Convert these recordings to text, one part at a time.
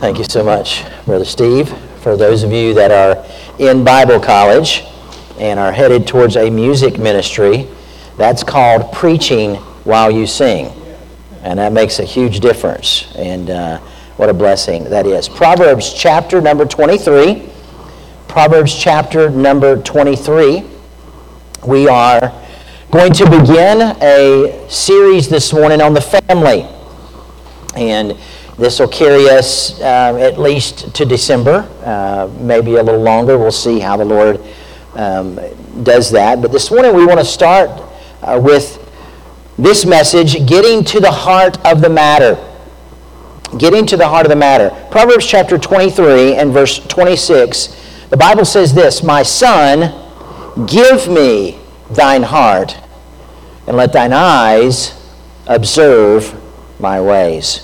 Thank you so much, Brother Steve. For those of you that are in Bible college and are headed towards a music ministry, that's called preaching while you sing. And that makes a huge difference. And what a blessing that is. Proverbs chapter number 23. Proverbs chapter number 23. We are going to begin a series this morning on the family. And this will carry us at least to December, maybe a little longer. We'll see how the Lord does that. But this morning we want to start with this message, getting to the heart of the matter. Getting to the heart of the matter. Proverbs chapter 23 and verse 26, the Bible says this, "My son, give me thine heart, and let thine eyes observe my ways."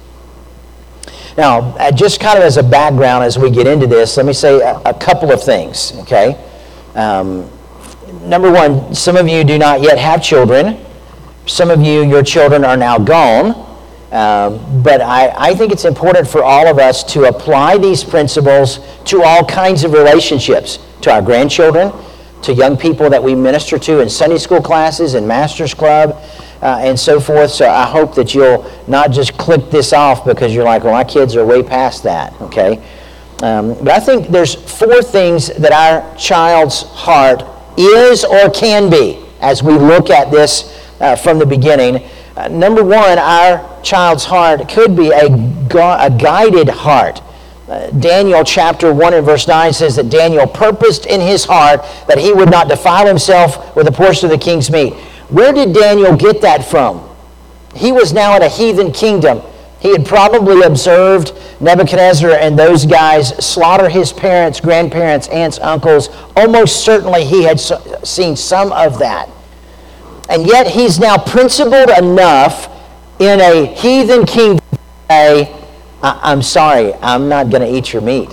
Now, just kind of as a background as we get into this, let me say a couple of things, okay? Number one, some of you do not yet have children. Some of you, your children are now gone. But I think it's important for all of us to apply these principles to all kinds of relationships, to our grandchildren, to young people that we minister to in Sunday school classes and Master's Club, and so forth. So I hope that you'll not just click this off because you're like, well, my kids are way past that, okay? But I think there's four things that our child's heart is or can be as we look at this from the beginning. Number one, our child's heart could be a guided heart. Daniel chapter 1 and verse 9 says that Daniel purposed in his heart that he would not defile himself with a portion of the king's meat. Where did Daniel get that from? He was now in a heathen kingdom. He had probably observed Nebuchadnezzar and those guys slaughter his parents, grandparents, aunts, uncles. Almost certainly he had seen some of that. And yet he's now principled enough in a heathen kingdom to say, I'm sorry, I'm not going to eat your meat.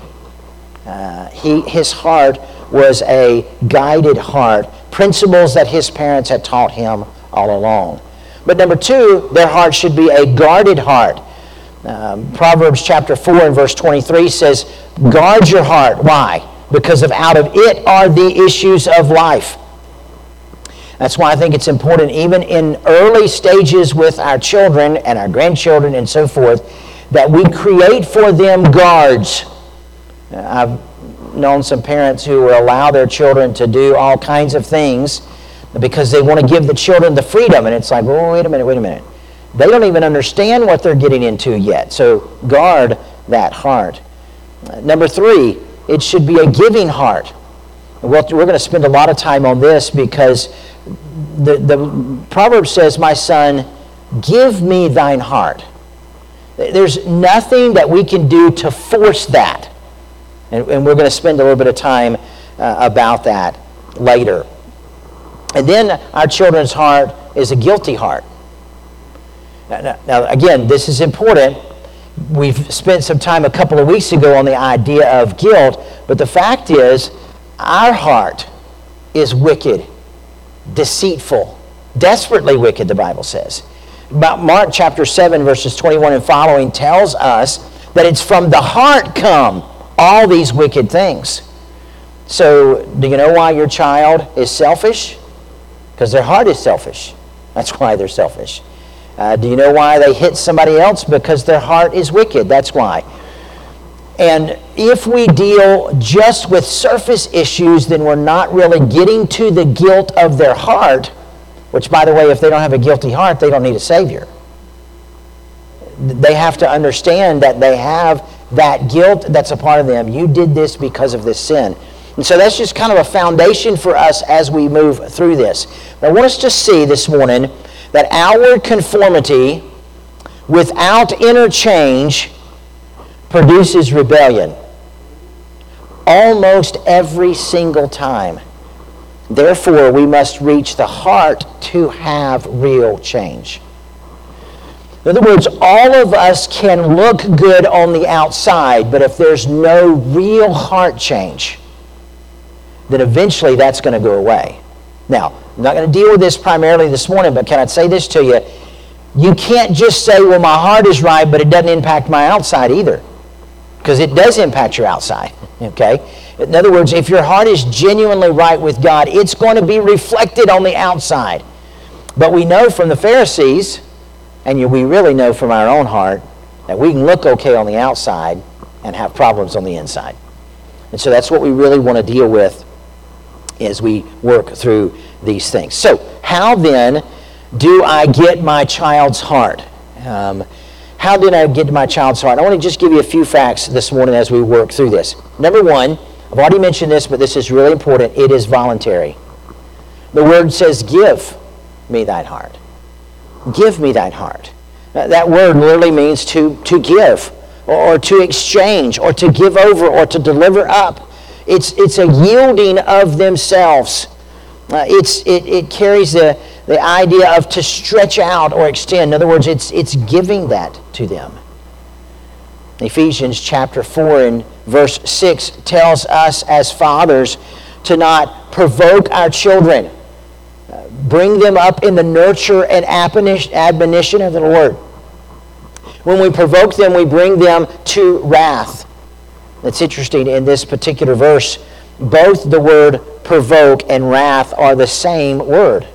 His heart was a guided heart, principles that his parents had taught him all along. But number two, their heart should be a guarded heart. Proverbs chapter 4 and verse 23 says, guard your heart. Why? Because out of it are the issues of life. That's why I think it's important, even in early stages with our children and our grandchildren and so forth, that we create for them guards. I've known some parents who will allow their children to do all kinds of things because they want to give the children the freedom. And it's like, oh, wait a minute. They don't even understand what they're getting into yet. So guard that heart. Number three, it should be a giving heart. We're going to spend a lot of time on this because the proverb says, my son, give me thine heart. There's nothing that we can do to force that. And we're going to spend a little bit of time about that later. And then our children's heart is a guilty heart. Now, again, this is important. We've spent some time a couple of weeks ago on the idea of guilt, but the fact is, our heart is wicked, deceitful, desperately wicked, the Bible says. Mark chapter 7, verses 21 and following tells us that it's from the heart come all these wicked things. So, do you know why your child is selfish? Because their heart is selfish. That's why they're selfish. Do you know why they hit somebody else? Because their heart is wicked. That's why. And if we deal just with surface issues, then we're not really getting to the guilt of their heart, which, by the way, if they don't have a guilty heart, they don't need a Savior. They have to understand that they have that guilt that's a part of them. You did this because of this sin. And so that's just kind of a foundation for us as we move through this. But I want us to see this morning that outward conformity without inner change produces rebellion. Almost every single time. Therefore, we must reach the heart to have real change. In other words, all of us can look good on the outside, but if there's no real heart change, then eventually that's going to go away. Now, I'm not going to deal with this primarily this morning, but can I say this to you? You can't just say, well, my heart is right, but it doesn't impact my outside either. because it does impact your outside, okay? In other words, if your heart is genuinely right with God, it's going to be reflected on the outside. But we know from the Pharisees, and we really know from our own heart, that we can look okay on the outside and have problems on the inside. And so that's what we really want to deal with as we work through these things. So how then do I get my child's heart? How did I get my child's heart? I want to just give you a few facts this morning as we work through this. Number one, I've already mentioned this, but this is really important. It is voluntary. The word says, give me thine heart. Give me thine heart. That word literally means to give, or to exchange, or to give over, or to deliver up. It's a yielding of themselves. It carries the idea of to stretch out or extend. In other words, it's giving that to them. Ephesians chapter 4 and verse 6 tells us as fathers to not provoke our children. Bring them up in the nurture and admonition of the Lord. When we provoke them, we bring them to wrath. It's interesting, in this particular verse, both the word provoke and wrath are the same word.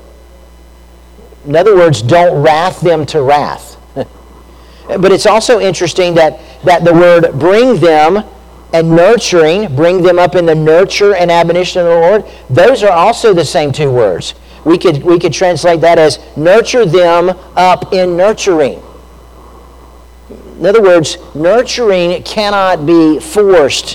In other words, don't wrath them to wrath. But it's also interesting that the word bring them and nurturing, bring them up in the nurture and admonition of the Lord, those are also the same two words. We could translate that as nurture them up in nurturing. In other words, nurturing cannot be forced.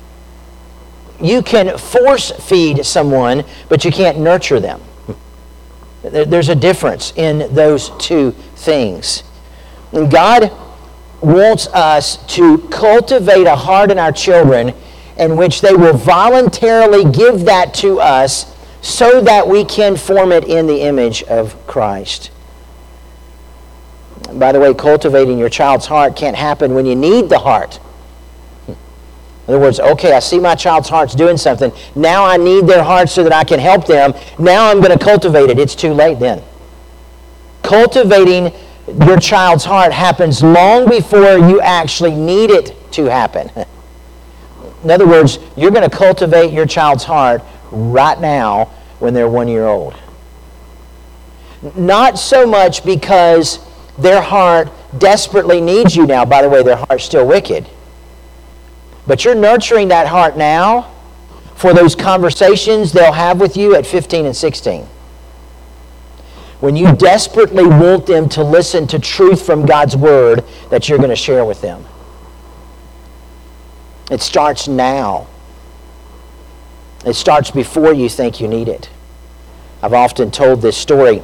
You can force feed someone, but you can't nurture them. There's a difference in those two things. And God wants us to cultivate a heart in our children in which they will voluntarily give that to us so that we can form it in the image of Christ. By the way, cultivating your child's heart can't happen when you need the heart. In other words, okay, I see my child's heart's doing something. Now I need their heart so that I can help them. Now I'm going to cultivate it. It's too late then. Cultivating your child's heart happens long before you actually need it to happen. In other words, you're going to cultivate your child's heart right now when they're 1 year old. Not so much because their heart desperately needs you now. By the way, their heart's still wicked. But you're nurturing that heart now for those conversations they'll have with you at 15 and 16. When you desperately want them to listen to truth from God's Word that you're going to share with them. It starts now. It starts before you think you need it. I've often told this story.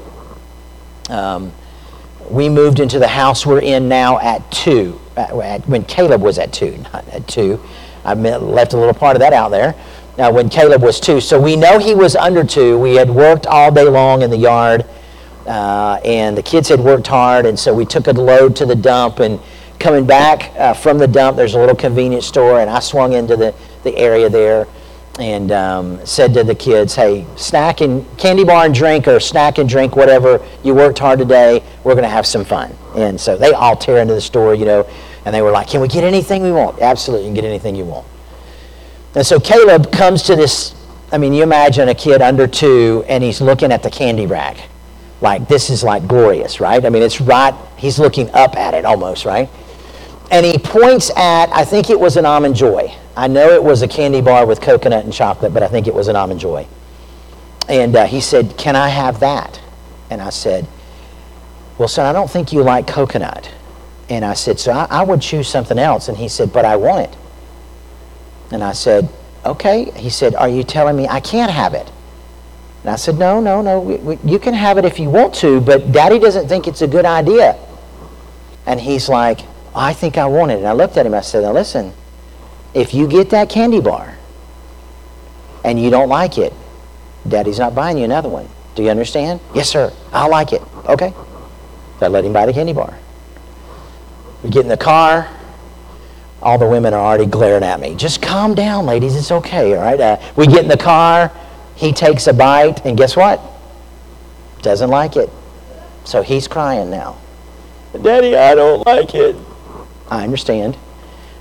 We moved into the house we're in now at 2. When Caleb was at 2, not at 2. I left a little part of that out there. Now, when Caleb was 2. So we know he was under 2. We had worked all day long in the yard. And the kids had worked hard. And so we took a load to the dump. And coming back from the dump, there's a little convenience store. And I swung into the area there. And said to the kids, hey, snack and candy bar and drink, or snack and drink, whatever. You worked hard today. We're going to have some fun. And so they all tear into the store, and they were like, can we get anything we want? Absolutely, you can get anything you want. And so Caleb comes to this, you imagine a kid under 2, and he's looking at the candy rack. Like, this is like glorious, right? It's right, he's looking up at it almost, right? And he points at, I think it was an Almond Joy. I know it was a candy bar with coconut and chocolate, but I think it was an Almond Joy. And he said, can I have that? And I said, well, son, I don't think you like coconut. And I said, so I would choose something else. And he said, but I want it. And I said, okay. He said, are you telling me I can't have it? And I said, no. You can have it if you want to, but Daddy doesn't think it's a good idea. And he's like, I think I want it. And I looked at him, I said, now listen, if you get that candy bar and you don't like it, Daddy's not buying you another one. Do you understand? Yes, sir. I like it. Okay. So I let him buy the candy bar. We get in the car. All the women are already glaring at me. Just calm down, ladies. It's okay, all right? We get in the car. He takes a bite, and guess what? Doesn't like it. So he's crying now. Daddy, I don't like it. I understand.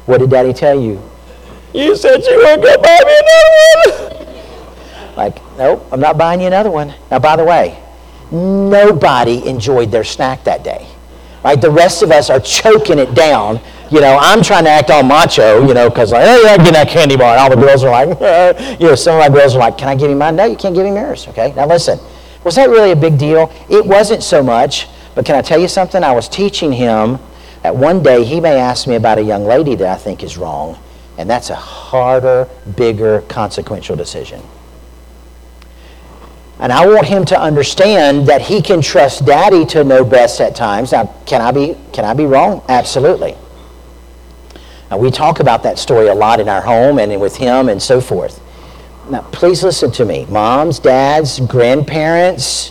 What did Daddy tell you? You said you weren't going to buy me another one. Like, nope, I'm not buying you another one. Now, by the way, nobody enjoyed their snack that day. Right? The rest of us are choking it down. You know, I'm trying to act all macho, you know, because like, oh, yeah, give that candy bar. And all the girls are like, you know, some of my girls are like, can I give you mine? No, you can't give him yours, okay? Now listen, was that really a big deal? It wasn't so much, but can I tell you something? I was teaching him that one day he may ask me about a young lady that I think is wrong, and that's a harder, bigger, consequential decision. And I want him to understand that he can trust Daddy to know best at times. Now, can I be wrong? Absolutely. Now, we talk about that story a lot in our home and with him and so forth. Now, please listen to me. Moms, dads, grandparents,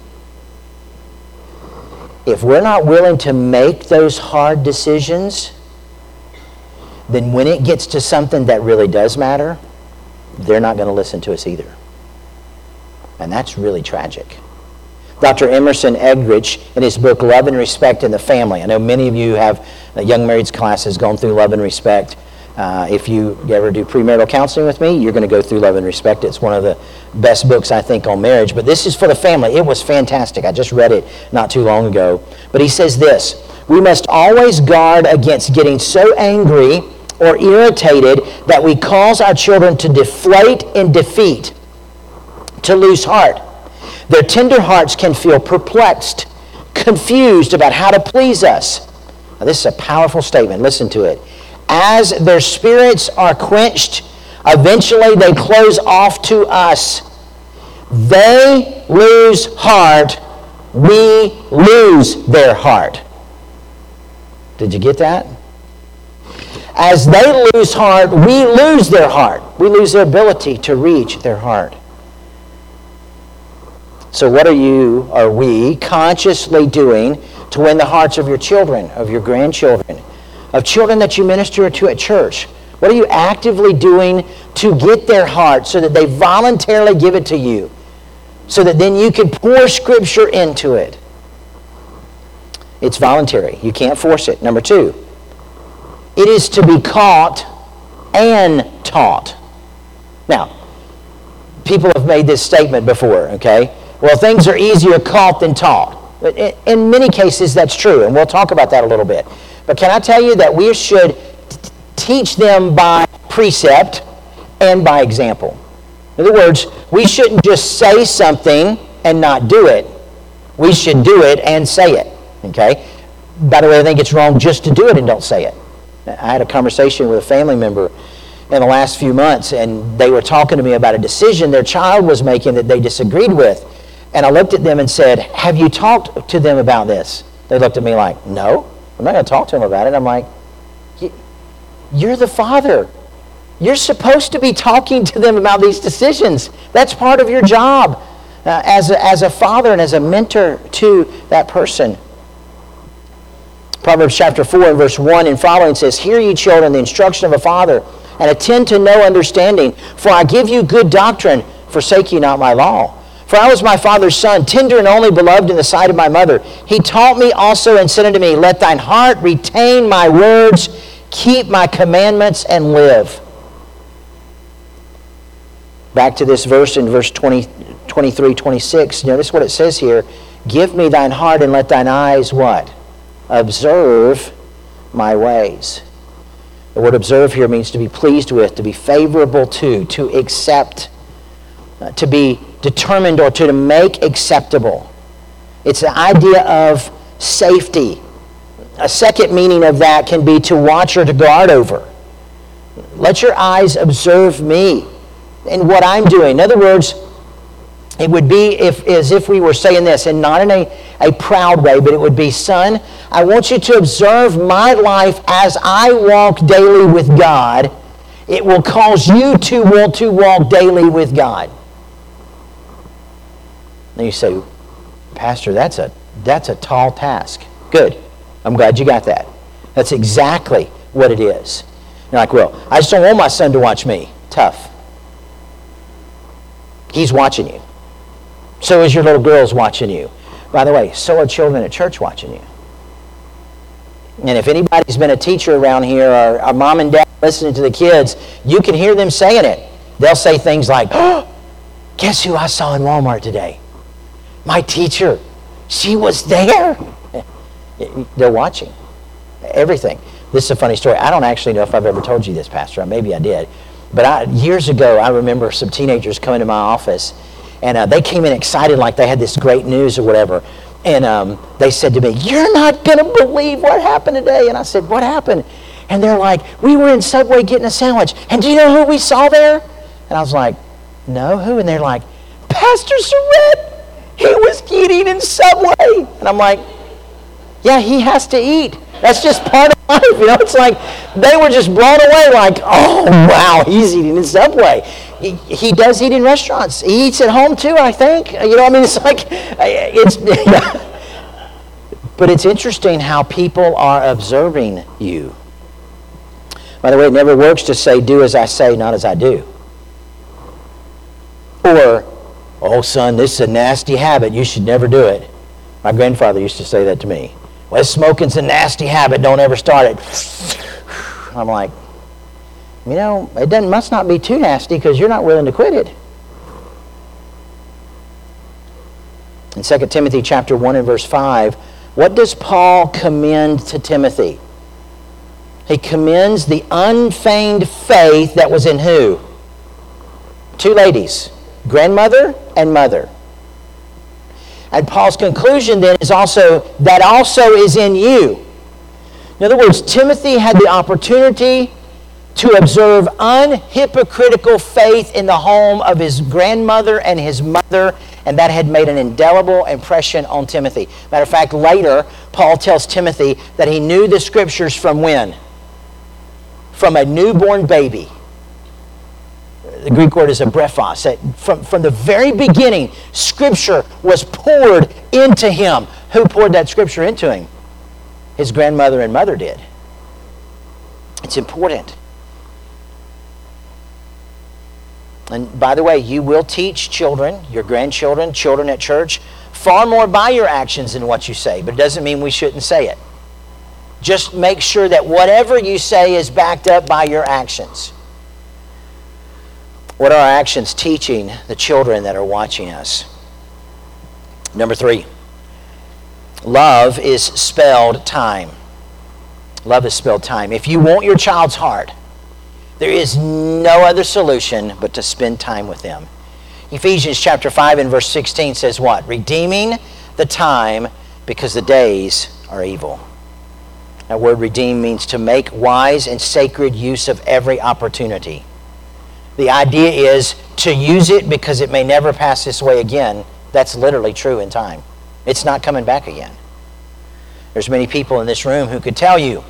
if we're not willing to make those hard decisions, then when it gets to something that really does matter, they're not going to listen to us either. And that's really tragic. Dr. Emerson Eggerichs, in his book, Love and Respect in the Family. I know many of you have, Young Marrieds class has gone through Love and Respect. If you ever do premarital counseling with me, you're going to go through Love and Respect. It's one of the best books, I think, on marriage. But this is for the family. It was fantastic. I just read it not too long ago. But he says this: we must always guard against getting so angry or irritated that we cause our children to deflate in defeat, to lose heart. Their tender hearts can feel perplexed, confused about how to please us. Now, this is a powerful statement. Listen to it. As their spirits are quenched, eventually they close off to us. They lose heart, we lose their heart. Did you get that? As they lose heart, we lose their heart. We lose their ability to reach their heart. So what are we consciously doing to win the hearts of your children, of your grandchildren, of children that you minister to at church? What are you actively doing to get their heart so that they voluntarily give it to you, so that then you can pour Scripture into it? It's voluntary. You can't force it. Number 2, it is to be caught and taught. Now, people have made this statement before, okay? Well, things are easier caught than taught. In many cases, that's true, and we'll talk about that a little bit. But can I tell you that we should teach them by precept and by example? In other words, we shouldn't just say something and not do it. We should do it and say it, okay? By the way, I think it's wrong just to do it and don't say it. I had a conversation with a family member in the last few months, and they were talking to me about a decision their child was making that they disagreed with. And I looked at them and said, have you talked to them about this? They looked at me like, no, I'm not going to talk to them about it. I'm like, you're the father. You're supposed to be talking to them about these decisions. That's part of your job as a father and as a mentor to that person. Proverbs chapter 4 and verse 1 and following says, hear ye children the instruction of a father, and attend to no understanding. For I give you good doctrine, forsake ye not my law. For I was my father's son, tender and only beloved in the sight of my mother. He taught me also and said unto me, let thine heart retain my words, keep my commandments, and live. Back to this verse in verse 23, 26. Notice what it says here. Give me thine heart and let thine eyes what? Observe my ways. The word observe here means to be pleased with, to be favorable to accept, to be determined or to make acceptable. It's the idea of safety. A second meaning of that can be to watch or to guard over. Let your eyes observe me and what I'm doing. In other words, it would be as if we were saying this, and not in a proud way, but it would be, son, I want you to observe my life as I walk daily with God. It will cause you to want to walk daily with God. And you say, Pastor, that's a tall task. Good. I'm glad you got that. That's exactly what it is. You're like, well, I just don't want my son to watch me. Tough. He's watching you. So is your little girls watching you. By the way, so are children at church watching you. And if anybody's been a teacher around here, or a mom and dad listening to the kids, you can hear them saying it. They'll say things like, "Oh, guess who I saw in Walmart today? My teacher. She was there." They're watching everything. This is a funny story. I don't actually know if I've ever told you this, Pastor. Maybe I did. But years ago, I remember some teenagers coming to my office, and they came in excited like they had this great news or whatever. And they said to me, "You're not going to believe what happened today." And I said, "What happened?" And they're like, "We were in Subway getting a sandwich. And do you know who we saw there?" And I was like, "No, who?" And they're like, "Pastor Surratt. He was eating in Subway." And I'm like, "Yeah, he has to eat. That's just part of life." You know, it's like they were just blown away like, "Oh, wow, he's eating in Subway." He does eat in restaurants. He eats at home too, I think. You know, I mean, it's like, but it's interesting how people are observing you. By the way, it never works to say, "Do as I say, not as I do." Or, "Oh, son, this is a nasty habit. You should never do it." My grandfather used to say that to me. "Well, smoking's a nasty habit. Don't ever start it." I'm like, you know, it must not be too nasty because you're not willing to quit it. In 2 Timothy chapter 1 and verse 5, what does Paul commend to Timothy? He commends the unfeigned faith that was in who? Two ladies, grandmother and mother. And Paul's conclusion then is also is in you. In other words, Timothy had the opportunity to observe unhypocritical faith in the home of his grandmother and his mother, and that had made an indelible impression on Timothy. Matter of fact, later, Paul tells Timothy that he knew the Scriptures from when? From a newborn baby. The Greek word is brephos. From the very beginning, Scripture was poured into him. Who poured that Scripture into him? His grandmother and mother did. It's important. And by the way, you will teach children, your grandchildren, children at church, far more by your actions than what you say. But it doesn't mean we shouldn't say it. Just make sure that whatever you say is backed up by your actions. What are our actions teaching the children that are watching us? Number 3, love is spelled time. Love is spelled time. If you want your child's heart, there is no other solution but to spend time with them. Ephesians chapter 5 and verse 16 says what? Redeeming the time because the days are evil. That word redeem means to make wise and sacred use of every opportunity. The idea is to use it because it may never pass this way again. That's literally true in time. It's not coming back again. There's many people in this room who could tell you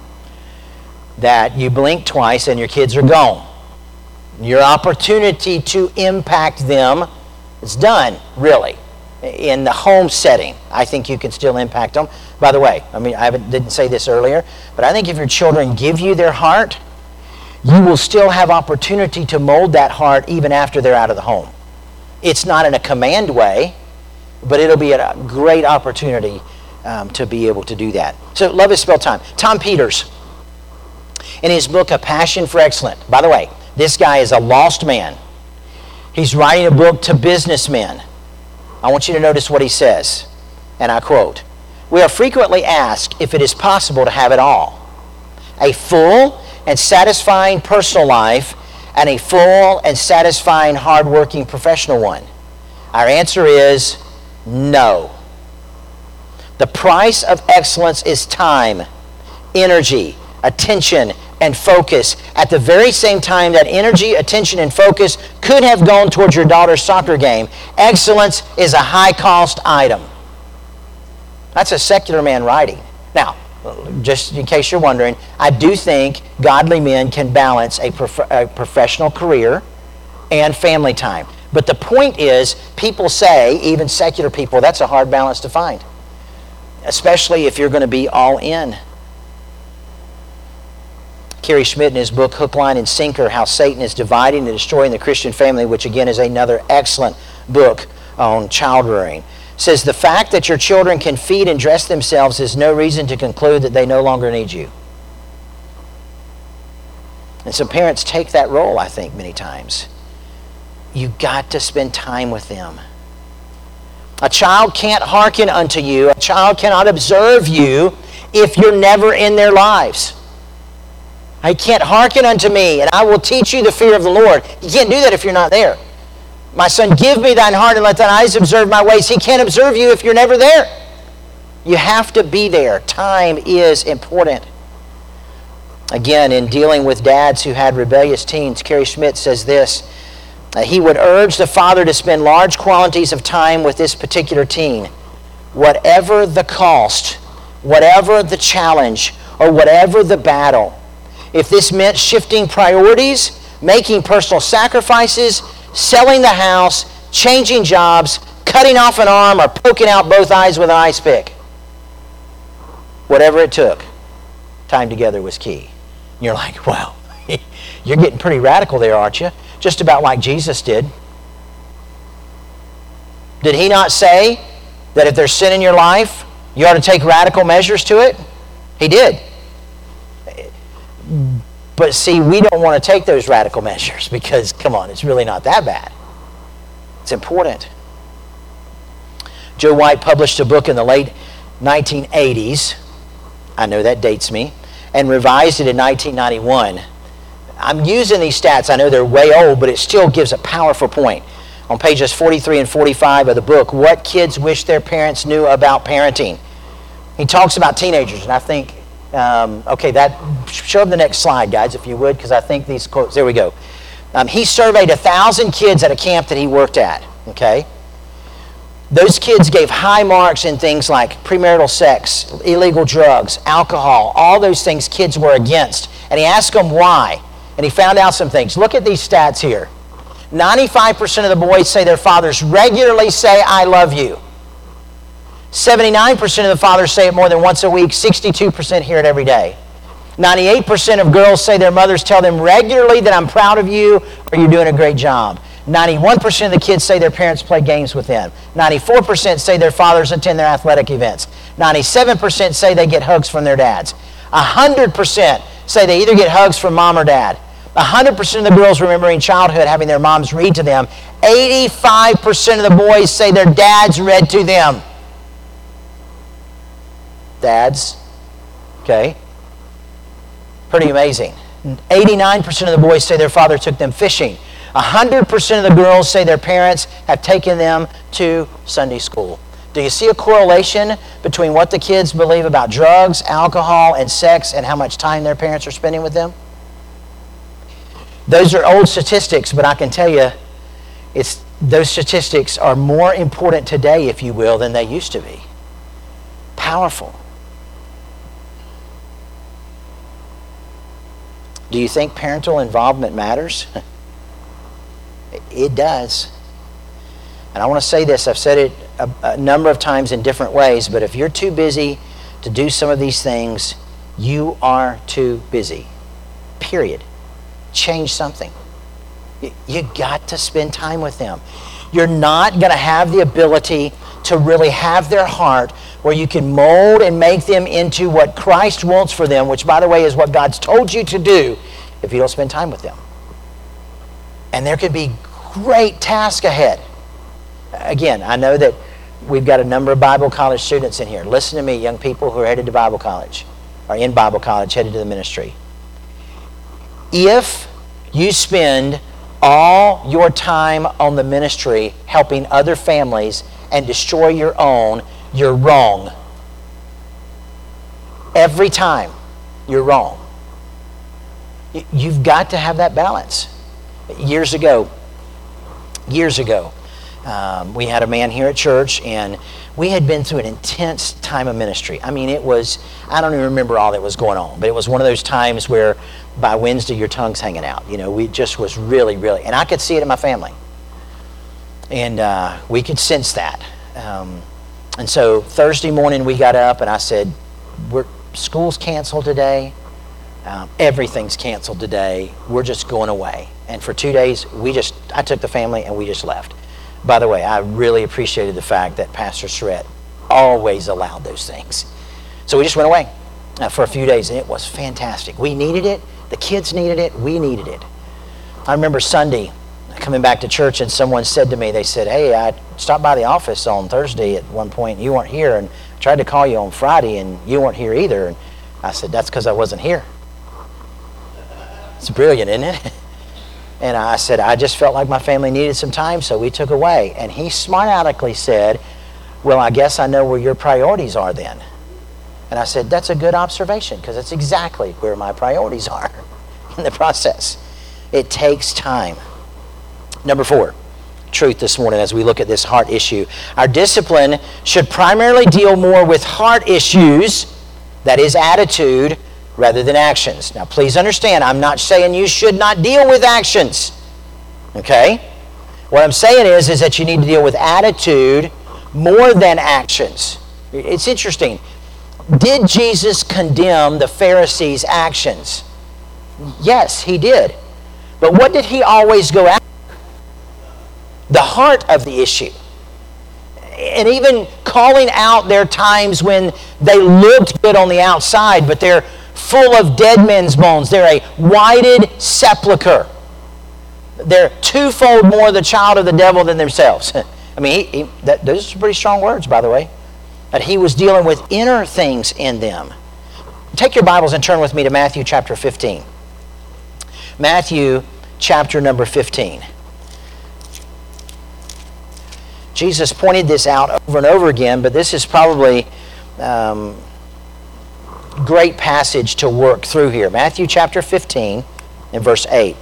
that you blink twice and your kids are gone. Your opportunity to impact them is done, really. In the home setting, I think you can still impact them. By the way, I didn't say this earlier, but I think if your children give you their heart, you will still have opportunity to mold that heart even after they're out of the home. It's not in a command way, but it'll be a great opportunity to be able to do that. So love is spelled time. Tom Peters, in his book, A Passion for Excellence. By the way, this guy is a lost man. He's writing a book to businessmen. I want you to notice what he says, and I quote, "We are frequently asked if it is possible to have it all. A full and satisfying personal life and a full and satisfying, hard-working professional one. Our answer is no. The price of excellence is time, energy, attention, and focus. At the very same time that energy, attention, and focus could have gone towards your daughter's soccer game, excellence is a high-cost item." That's a secular man writing. Now, just in case you're wondering, I do think godly men can balance a professional career and family time. But the point is, people say, even secular people, that's a hard balance to find, especially if you're going to be all in. Kerry Schmidt, in his book Hook, Line, and Sinker, How Satan is Dividing and Destroying the Christian Family, which again is another excellent book on child rearing, says the fact that your children can feed and dress themselves is no reason to conclude that they no longer need you. And some parents take that role, I think, many times. You got to spend time with them. A child can't hearken unto you. A child cannot observe you if you're never in their lives. I can't hearken unto me, and I will teach you the fear of the Lord. You can't do that if you're not there. My son, give me thine heart and let thine eyes observe my ways. He can't observe you if you're never there. You have to be there. Time is important. Again, in dealing with dads who had rebellious teens, Kerry Schmidt says this. He would urge the father to spend large quantities of time with this particular teen. Whatever the cost, whatever the challenge, or whatever the battle. If this meant shifting priorities, making personal sacrifices, selling the house, changing jobs, cutting off an arm, or poking out both eyes with an ice pick. Whatever it took, time together was key. You're like, wow, you're getting pretty radical there, aren't you? Just about like Jesus did. Did he not say that if there's sin in your life, you ought to take radical measures to it? He did. But see, we don't want to take those radical measures because, come on, it's really not that bad. It's important. Joe White published a book in the late 1980s. I know that dates me. And revised it in 1991. I'm using these stats. I know they're way old, but it still gives a powerful point. On pages 43 and 45 of the book, What Kids Wish Their Parents Knew About Parenting. He talks about teenagers, and I think, show them the next slide, guys, if you would, because I think these quotes, there we go. He surveyed 1,000 kids at a camp that he worked at, okay? Those kids gave high marks in things like premarital sex, illegal drugs, alcohol, all those things kids were against. And he asked them why. And he found out some things. Look at these stats here. 95% of the boys say their fathers regularly say, I love you. 79% of the fathers say it more than once a week. 62% hear it every day. 98% of girls say their mothers tell them regularly that I'm proud of you or you're doing a great job. 91% of the kids say their parents play games with them. 94% say their fathers attend their athletic events. 97% say they get hugs from their dads. 100% say they either get hugs from mom or dad. 100% of the girls remembering childhood having their moms read to them. 85% of the boys say their dads read to them. Dads, okay? Pretty amazing. 89% of the boys say their father took them fishing. 100% of the girls say their parents have taken them to Sunday school. Do you see a correlation between what the kids believe about drugs, alcohol, and sex and how much time their parents are spending with them? Those are old statistics, but I can tell you those statistics are more important today, if you will, than they used to be. Powerful. Do you think parental involvement matters? It does. And I want to say this, I've said it a number of times in different ways, but if you're too busy to do some of these things, you are too busy. Period. Change something. You got to spend time with them. You're not going to have the ability to really have their heart where you can mold and make them into what Christ wants for them, which, by the way, is what God's told you to do, if you don't spend time with them. And there could be great task ahead. Again, I know that we've got a number of Bible college students in here. Listen to me, young people who are headed to Bible college, or in Bible college, headed to the ministry. If you spend all your time on the ministry helping other families and destroy your own, you're wrong. Every time, you're wrong. You've got to have that balance. Years ago, we had a man here at church, and we had been through an intense time of ministry. I mean, it was, I don't even remember all that was going on, but it was one of those times where by Wednesday your tongue's hanging out. You know, we just was really, really, and I could see it in my family. And we could sense that. And so Thursday morning we got up and I said, school's canceled today. Everything's canceled today. We're just going away. And for 2 days, I took the family and we just left. By the way, I really appreciated the fact that Pastor Surratt always allowed those things. So we just went away for a few days, and it was fantastic. We needed it. The kids needed it. We needed it. I remember Sunday coming back to church, and someone said to me, they said, hey, I stopped by the office on Thursday at one point, and you weren't here, and I tried to call you on Friday, and you weren't here either. And I said, that's because I wasn't here. It's brilliant, isn't it? And I said, I just felt like my family needed some time, so we took away. And he smart-aleckly said, well, I guess I know where your priorities are then. And I said, that's a good observation, because that's exactly where my priorities are in the process. It takes time. Number 4, truth this morning as we look at this heart issue. Our discipline should primarily deal more with heart issues, that is attitude, rather than actions. Now please understand, I'm not saying you should not deal with actions. Okay? What I'm saying is that you need to deal with attitude more than actions. It's interesting. Did Jesus condemn the Pharisees' actions? Yes, he did. But what did he always go after? The heart of the issue. And even calling out their times when they looked good on the outside, but they're full of dead men's bones. They're a whited sepulcher. They're twofold more the child of the devil than themselves. I mean, those are pretty strong words, by the way. That he was dealing with inner things in them. Take your Bibles and turn with me to Matthew chapter 15. Matthew chapter number 15. Jesus pointed this out over and over again, but this is probably great passage to work through here. Matthew chapter 15 and verse 8.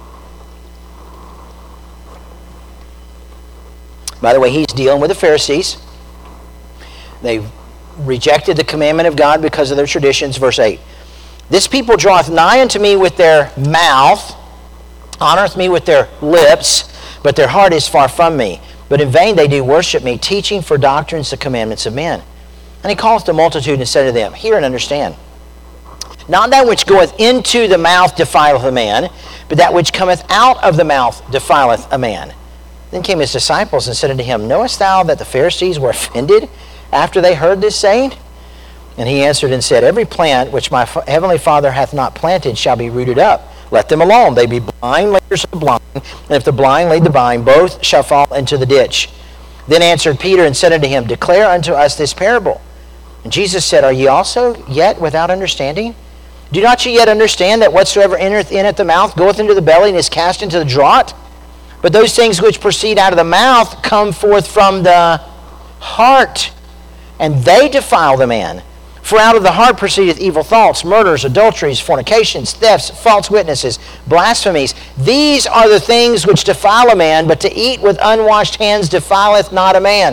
By the way, he's dealing with the Pharisees. They rejected the commandment of God because of their traditions. Verse 8. This people draweth nigh unto me with their mouth, honoreth me with their lips, but their heart is far from me. But in vain they do worship me, teaching for doctrines the commandments of men. And he calleth the multitude and said to them, hear and understand. Not that which goeth into the mouth defileth a man, but that which cometh out of the mouth defileth a man. Then came his disciples and said unto him, knowest thou that the Pharisees were offended after they heard this saying? And he answered and said, every plant which my heavenly Father hath not planted shall be rooted up. Let them alone. They be blind leaders of the blind, and if the blind lead the blind, both shall fall into the ditch. Then answered Peter and said unto him, declare unto us this parable. And Jesus said, are ye also yet without understanding? Do not ye yet understand that whatsoever entereth in at the mouth goeth into the belly and is cast into the draught? But those things which proceed out of the mouth come forth from the heart, and they defile the man. For out of the heart proceedeth evil thoughts, murders, adulteries, fornications, thefts, false witnesses, blasphemies. These are the things which defile a man, but to eat with unwashed hands defileth not a man.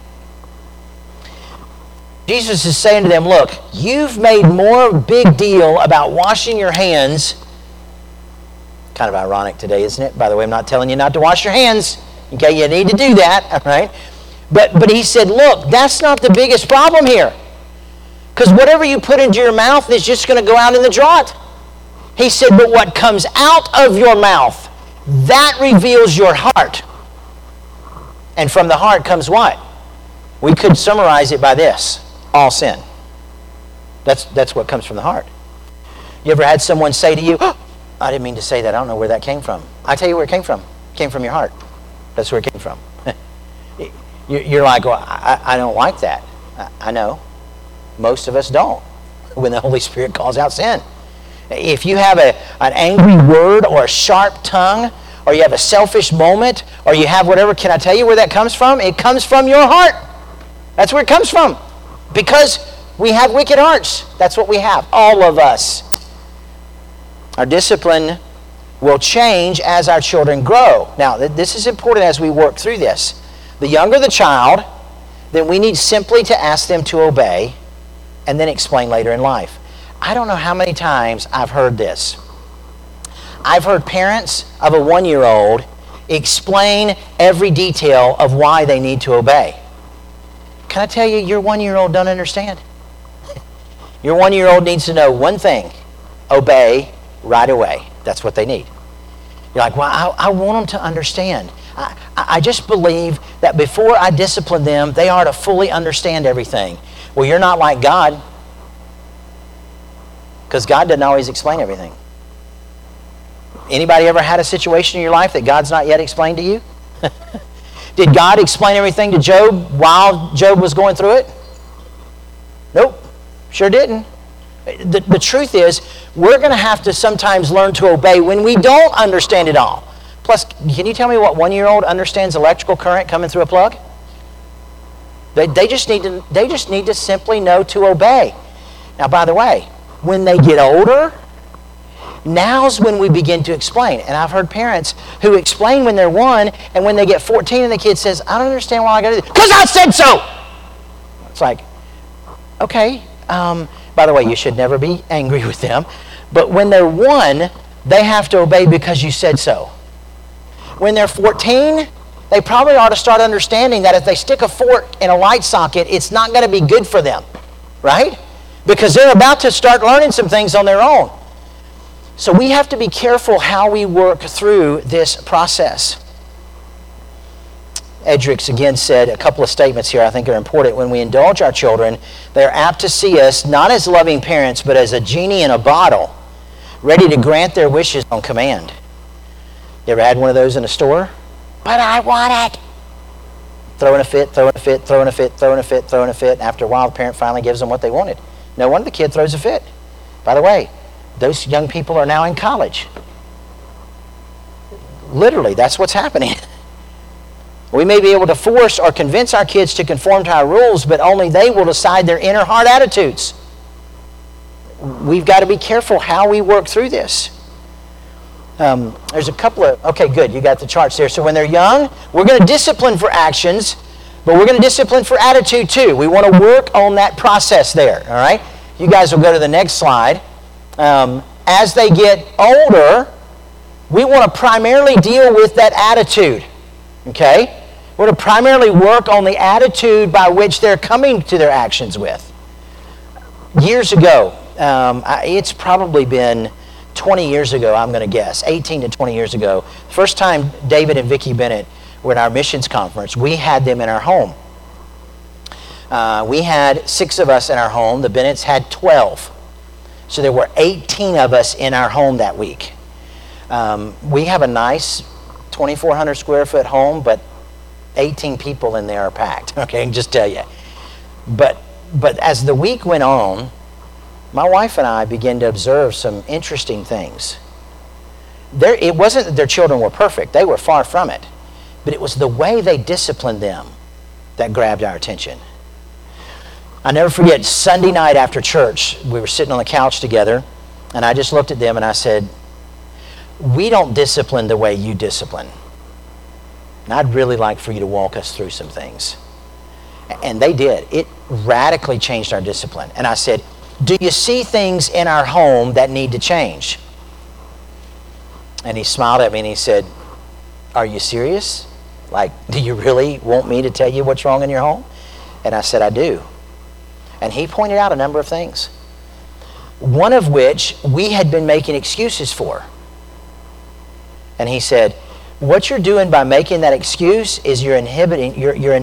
Jesus is saying to them, look, you've made more big deal about washing your hands. Kind of ironic today, isn't it? By the way, I'm not telling you not to wash your hands. Okay, you need to do that, all right? But he said, look, that's not the biggest problem here. Because whatever you put into your mouth is just going to go out in the draught. He said, but what comes out of your mouth, that reveals your heart. And from the heart comes what? We could summarize it by this: all sin. That's what comes from the heart. You ever had someone say to you, oh, I didn't mean to say that. I don't know where that came from. I tell you where it came from. It came from your heart. That's where it came from. You're like, well, I don't like that. I know. Most of us don't when the Holy Spirit calls out sin. If you have an angry word or a sharp tongue, or you have a selfish moment, or you have whatever, can I tell you where that comes from? It comes from your heart. That's where it comes from. Because we have wicked hearts. That's what we have, all of us. Our discipline will change as our children grow. Now, this is important as we work through this. The younger the child, then we need simply to ask them to obey and then explain later in life. I don't know how many times I've heard this. I've heard parents of a 1-year-old explain every detail of why they need to obey. Can I tell you, your 1-year-old don't understand? Your 1-year-old needs to know one thing: obey right away. That's what they need. You're like, well, I want them to understand. I just believe that before I discipline them, they are to fully understand everything. Well, you're not like God, because God doesn't always explain everything. Anybody ever had a situation in your life that God's not yet explained to you? Did God explain everything to Job while Job was going through it? Nope, sure didn't. The truth is, we're going to have to sometimes learn to obey when we don't understand it all. Plus, can you tell me what 1-year-old understands electrical current coming through a plug? They just need to simply know to obey. Now, by the way, when they get older, now's when we begin to explain. And I've heard parents who explain when they're 1, and when they get 14 and the kid says, I don't understand why I got to do this. Because I said so! It's like, okay. By the way, you should never be angry with them. But when they're 1, they have to obey because you said so. When they're 14, they probably ought to start understanding that if they stick a fork in a light socket, it's not going to be good for them, right? Because they're about to start learning some things on their own. So we have to be careful how we work through this process. Edricks again said a couple of statements here I think are important. When we indulge our children, they're apt to see us not as loving parents, but as a genie in a bottle, ready to grant their wishes on command. You ever had one of those in a store? But I want it. Throwing a fit, throwing a fit, throwing a fit, throwing a fit, throwing a fit. After a while, the parent finally gives them what they wanted. No wonder the kid throws a fit. By the way, those young people are now in college. Literally, that's what's happening. We may be able to force or convince our kids to conform to our rules, but only they will decide their inner heart attitudes. We've got to be careful how we work through this. There's a couple of, okay, good, you got the charts there. So when they're young, we're going to discipline for actions, but we're going to discipline for attitude too. We want to work on that process there, all right? You guys will go to the next slide. As they get older, we want to primarily deal with that attitude, okay? We're to primarily work on the attitude by which they're coming to their actions with. Years ago, it's probably been 20 years ago, I'm going to guess, 18 to 20 years ago, first time David and Vicki Bennett were at our missions conference, we had them in our home. We had 6 of us in our home. The Bennetts had 12. So there were 18 of us in our home that week. We have a nice 2,400 square foot home, but 18 people in there are packed, okay, I can just tell you. But as the week went on, my wife and I began to observe some interesting things. It wasn't that their children were perfect. They were far from it. But it was the way they disciplined them that grabbed our attention. I never forget, Sunday night after church, we were sitting on the couch together, and I just looked at them and I said, we don't discipline the way you discipline. And I'd really like for you to walk us through some things. And they did. It radically changed our discipline. And I said, do you see things in our home that need to change? And he smiled at me and he said, are you serious? Like, do you really want me to tell you what's wrong in your home? And I said, I do. And he pointed out a number of things. One of which we had been making excuses for. And he said, what you're doing by making that excuse is you're enabling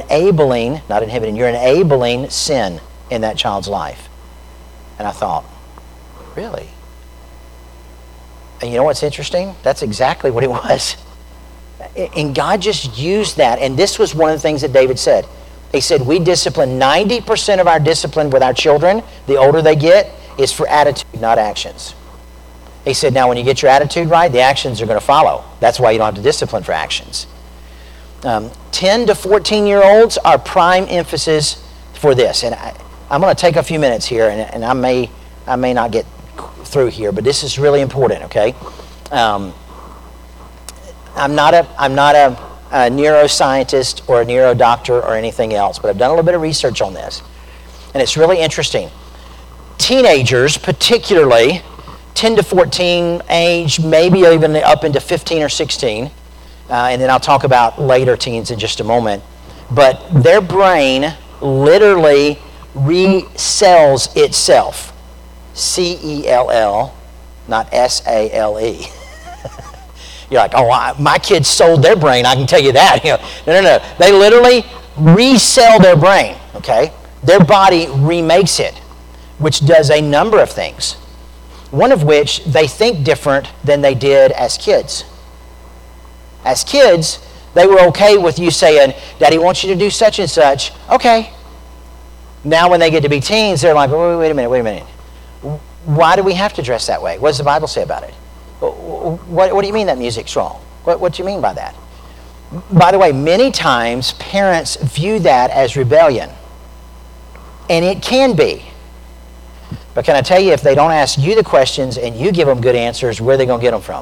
sin in that child's life. And I thought, really? And you know what's interesting? That's exactly what it was. And God just used that. And this was one of the things that David said. He said, we discipline 90% of our discipline with our children, the older they get, is for attitude, not actions. He said, now when you get your attitude right, the actions are going to follow. That's why you don't have to discipline for actions. 10 to 14-year-olds are prime emphasis for this. And I'm going to take a few minutes here, and I may not get through here, but this is really important, okay? I'm not a neuroscientist or a neurodoctor or anything else, but I've done a little bit of research on this. And it's really interesting. Teenagers, particularly 10 to 14 age, maybe even up into 15 or 16, and then I'll talk about later teens in just a moment, but their brain literally resells itself. C-E-L-L, not S-A-L-E. You're like, oh, my kids sold their brain, I can tell you that. No. They literally resell their brain, okay? Their body remakes it, which does a number of things. One of which, they think different than they did as kids. As kids, they were okay with you saying, Daddy wants you to do such and such. Okay. Now when they get to be teens, they're like, wait a minute. Why do we have to dress that way? What does the Bible say about it? What do you mean that music's wrong? What do you mean by that? By the way, many times parents view that as rebellion. And it can be. But can I tell you, if they don't ask you the questions and you give them good answers, where are they going to get them from?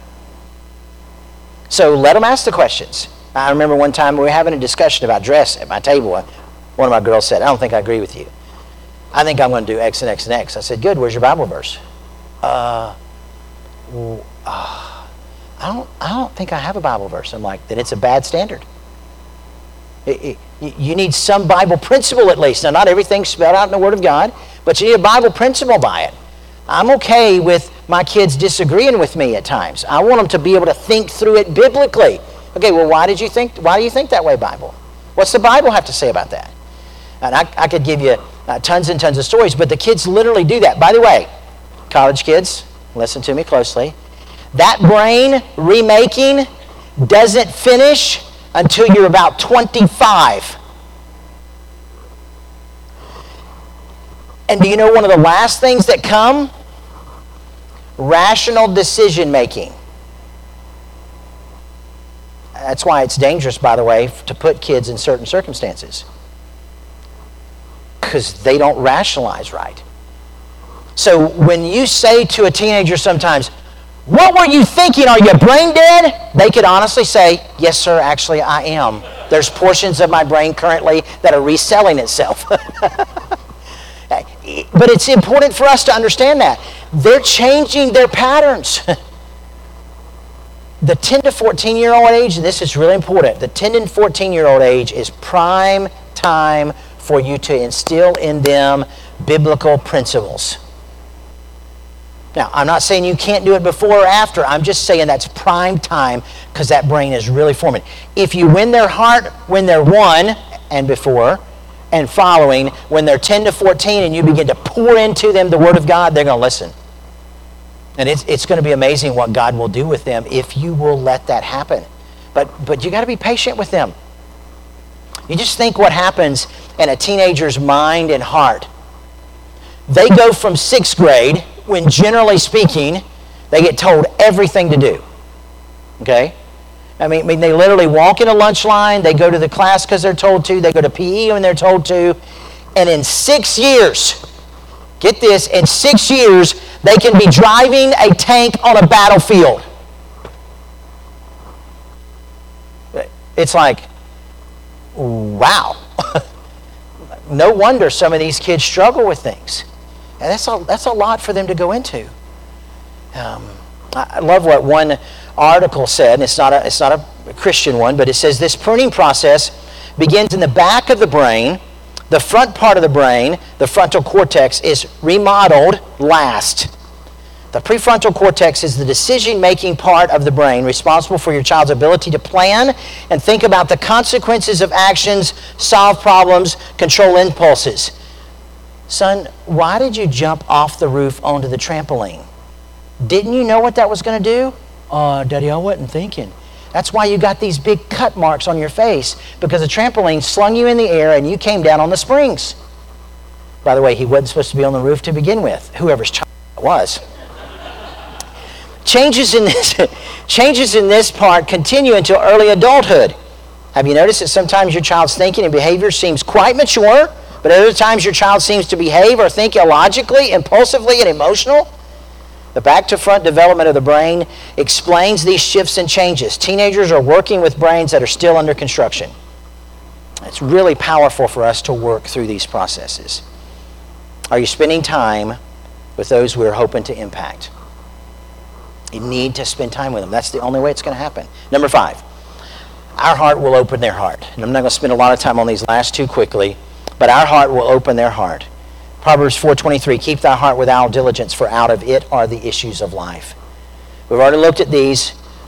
So let them ask the questions. I remember one time we were having a discussion about dress at my table. One of my girls said, I don't think I agree with you. I think I'm going to do X and X and X. I said, good, where's your Bible verse? I don't think I have a Bible verse. I'm like, then it's a bad standard. You need some Bible principle at least. Now, not everything's spelled out in the Word of God, but you need a Bible principle by it. I'm okay with my kids disagreeing with me at times. I want them to be able to think through it biblically. Okay, well, why do you think that way, Bible? What's the Bible have to say about that? And I could give you tons and tons of stories, but the kids literally do that. By the way, college kids, listen to me closely. That brain remaking doesn't finish until you're about 25. And do you know one of the last things that come? Rational decision making. That's why it's dangerous, by the way, to put kids in certain circumstances. Because they don't rationalize right. So when you say to a teenager sometimes, what were you thinking? Are you brain dead? They could honestly say, yes, sir, actually I am. There's portions of my brain currently that are reselling itself. But it's important for us to understand that. They're changing their patterns. The 10 to 14-year-old age, and this is really important, the 10 and 14-year-old age is prime time for you to instill in them biblical principles. Now, I'm not saying you can't do it before or after. I'm just saying that's prime time because that brain is really forming. If you win their heart when they're 1 and before and following, when they're 10 to 14 and you begin to pour into them the Word of God, they're going to listen. And it's going to be amazing what God will do with them if you will let that happen. But you got to be patient with them. You just think what happens in a teenager's mind and heart. They go from 6th grade, when generally speaking, they get told everything to do. Okay? I mean, they literally walk in a lunch line, they go to the class because they're told to, they go to PE when they're told to, and in 6 years, get this, in 6 years, they can be driving a tank on a battlefield. It's like, wow. No wonder some of these kids struggle with things. And that's a lot for them to go into. I love what one article said, and it's not a Christian one, but it says this pruning process begins in the back of the brain. The front part of the brain, the frontal cortex, is remodeled last. The prefrontal cortex is the decision-making part of the brain responsible for your child's ability to plan and think about the consequences of actions, solve problems, control impulses. Son, why did you jump off the roof onto the trampoline? Didn't you know what that was going to do? Daddy, I wasn't thinking. That's why you got these big cut marks on your face, because the trampoline slung you in the air and you came down on the springs. By the way, he wasn't supposed to be on the roof to begin with, whoever's child it was. Changes in this part continue until early adulthood. Have you noticed that sometimes your child's thinking and behavior seems quite mature, but other times your child seems to behave or think illogically, impulsively, and emotional? The back-to-front development of the brain explains these shifts and changes. Teenagers are working with brains that are still under construction. It's really powerful for us to work through these processes. Are you spending time with those we're hoping to impact? You need to spend time with them. That's the only way it's going to happen. Number 5, our heart will open their heart. And I'm not going to spend a lot of time on these last two quickly, but our heart will open their heart. Proverbs 4:23, keep thy heart with all diligence, for out of it are the issues of life. We've already looked at these.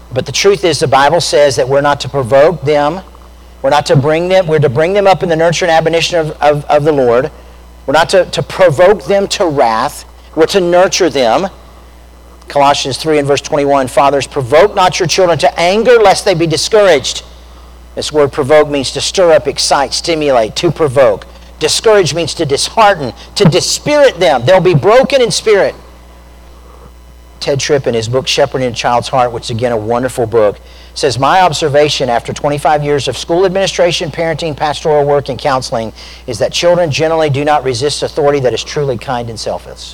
But the truth is, the Bible says that we're not to provoke them. We're not to bring them. We're to bring them up in the nurture and admonition of the Lord. We're not to provoke them to wrath. We're to nurture them. Colossians 3 and verse 21, fathers, provoke not your children to anger lest they be discouraged. This word provoke means to stir up, excite, stimulate, to provoke. Discourage means to dishearten, to dispirit them. They'll be broken in spirit. Ted Tripp, in his book, Shepherding a Child's Heart, which is again a wonderful book, says, my observation after 25 years of school administration, parenting, pastoral work, and counseling is that children generally do not resist authority that is truly kind and selfless.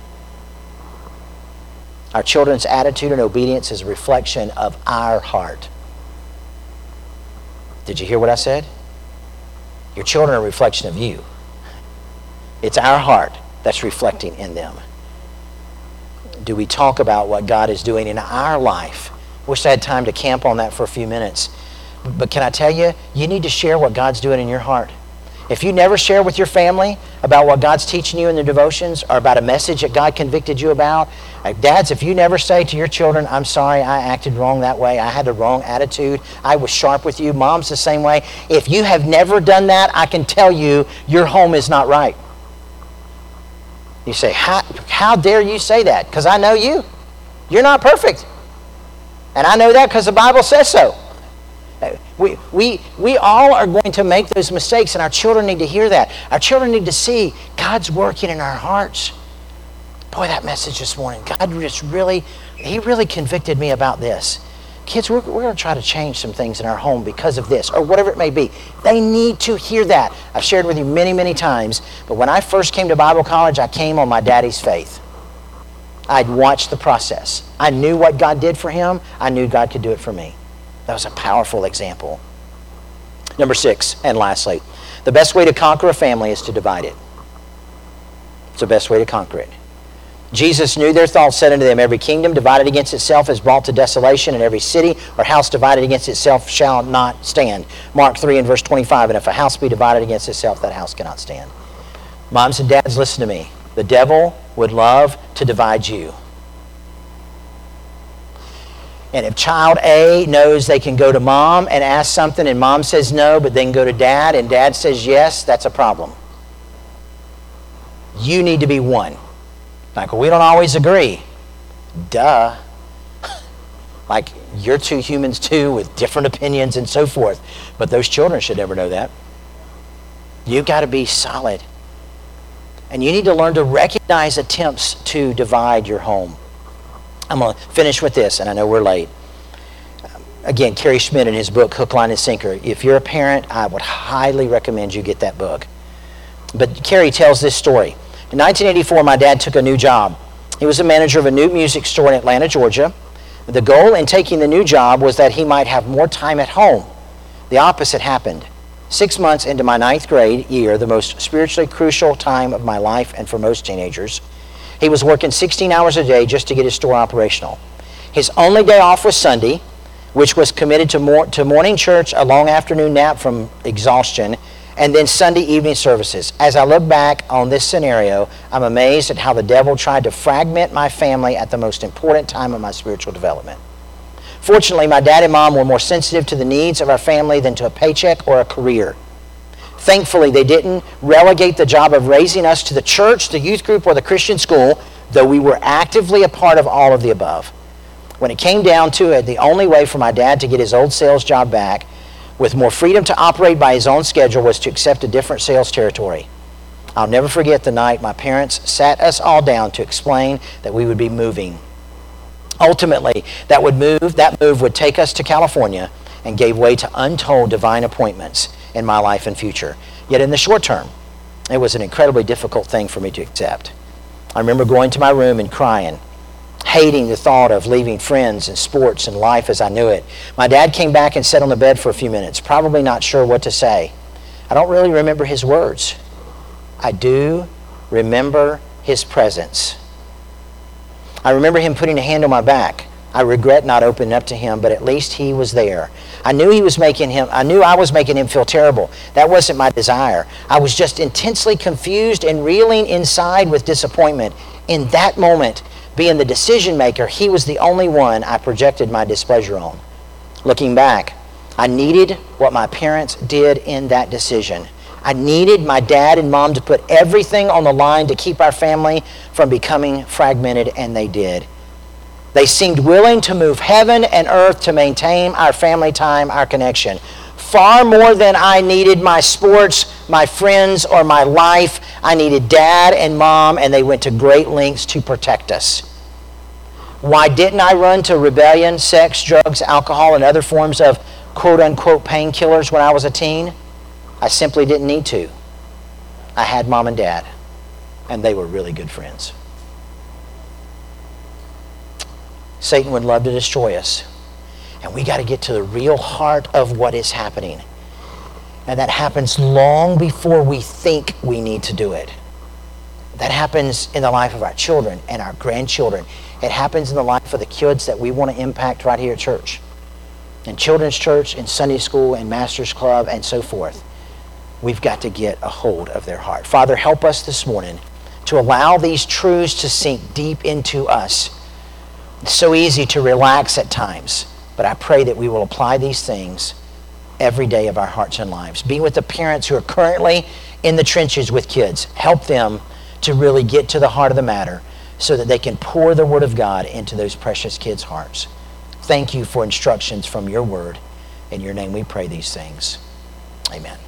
Our children's attitude and obedience is a reflection of our heart. Did you hear what I said? Your children are a reflection of you. It's our heart that's reflecting in them. Do we talk about what God is doing in our life? Wish I had time to camp on that for a few minutes. But can I tell you, you need to share what God's doing in your heart. If you never share with your family about what God's teaching you in the devotions or about a message that God convicted you about, dads, if you never say to your children, I'm sorry, I acted wrong that way, I had the wrong attitude, I was sharp with you, mom's the same way. If you have never done that, I can tell you, your home is not right. You say, how dare you say that? Because I know you. You're not perfect. And I know that because the Bible says so. We all are going to make those mistakes, and our children need to hear that. Our children need to see God's working in our hearts. Boy, that message this morning, God just really, He really convicted me about this. Kids, we're going to try to change some things in our home because of this, or whatever it may be. They need to hear that. I've shared with you many, many times, but when I first came to Bible college, I came on my daddy's faith. I'd watched the process. I knew what God did for him. I knew God could do it for me. That was a powerful example. Number 6, and lastly, the best way to conquer a family is to divide it. It's the best way to conquer it. Jesus knew their thoughts, said unto them, every kingdom divided against itself is brought to desolation, and every city or house divided against itself shall not stand. Mark 3 and verse 25, and if a house be divided against itself, that house cannot stand. Moms and dads, listen to me. The devil would love to divide you. And if child A knows they can go to mom and ask something and mom says no, but then go to dad and dad says yes, that's a problem. You need to be one. Like, well, we don't always agree. Duh. Like, you're two humans too with different opinions and so forth. But those children should never know that. You've got to be solid. And you need to learn to recognize attempts to divide your home. I'm going to finish with this, and I know we're late. Again, Kerry Schmidt in his book, Hook, Line, and Sinker. If you're a parent, I would highly recommend you get that book. But Kerry tells this story. In 1984, my dad took a new job. He was the manager of a new music store in Atlanta, Georgia. The goal in taking the new job was that he might have more time at home. The opposite happened. 6 months into my 9th grade year, the most spiritually crucial time of my life and for most teenagers, he was working 16 hours a day just to get his store operational. His only day off was Sunday, which was committed to morning church, a long afternoon nap from exhaustion, and then Sunday evening services. As I look back on this scenario, I'm amazed at how the devil tried to fragment my family at the most important time of my spiritual development. Fortunately, my dad and mom were more sensitive to the needs of our family than to a paycheck or a career. Thankfully, they didn't relegate the job of raising us to the church, the youth group, or the Christian school, though we were actively a part of all of the above. When it came down to it, the only way for my dad to get his old sales job back with more freedom to operate by his own schedule was to accept a different sales territory. I'll never forget the night my parents sat us all down to explain that we would be moving. Ultimately, that move would take us to California and gave way to untold divine appointments in my life and future. Yet in the short term, it was an incredibly difficult thing for me to accept. I remember going to my room and crying, hating the thought of leaving friends and sports and life as I knew it. My dad came back and sat on the bed for a few minutes, probably not sure what to say. I don't really remember his words. I do remember his presence. I remember him putting a hand on my back. I regret not opening up to him, but at least he was there. I knew I was making him feel terrible. That wasn't my desire. I was just intensely confused and reeling inside with disappointment. In that moment, being the decision maker, he was the only one I projected my displeasure on. Looking back, I needed what my parents did in that decision. I needed my dad and mom to put everything on the line to keep our family from becoming fragmented, and they did. They seemed willing to move heaven and earth to maintain our family time, our connection. Far more than I needed my sports, my friends, or my life, I needed dad and mom, and they went to great lengths to protect us. Why didn't I run to rebellion, sex, drugs, alcohol, and other forms of quote-unquote painkillers when I was a teen? I simply didn't need to. I had mom and dad, and they were really good friends. Satan would love to destroy us. And we got to get to the real heart of what is happening. And that happens long before we think we need to do it. That happens in the life of our children and our grandchildren. It happens in the life of the kids that we want to impact right here at church. In children's church, in Sunday school, in Master's Club, and so forth. We've got to get a hold of their heart. Father, help us this morning to allow these truths to sink deep into us. It's so easy to relax at times. But I pray that we will apply these things every day of our hearts and lives. Be with the parents who are currently in the trenches with kids. Help them to really get to the heart of the matter so that they can pour the Word of God into those precious kids' hearts. Thank you for instructions from your Word. In your name we pray these things. Amen.